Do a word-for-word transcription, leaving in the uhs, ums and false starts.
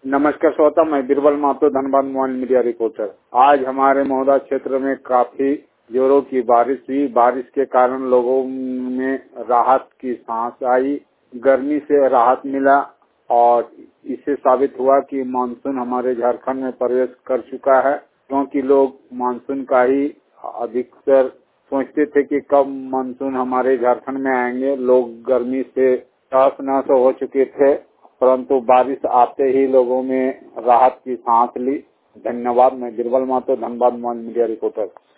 नमस्कार श्रोता, मैं Birbal Mahto, Dhanbad mobile media reporter. आज हमारे महोदा क्षेत्र में काफी जोरों की बारिश हुई। बारिश के कारण लोगों में राहत की सांस आई, गर्मी से राहत मिला और इससे साबित हुआ कि मानसून हमारे झारखंड में प्रवेश कर चुका है। क्योंकि लोग मानसून का ही अधिकतर सोचते थे कि कब मानसून हमारे झारखंड में आएंगे। लोग गर्मी से तहस नहस हो चुके थे, परंतु बारिश आते ही लोगों में राहत की सांस ली। धन्यवाद। मैं Birbal Mahto, Dhanbad mobile media reporter.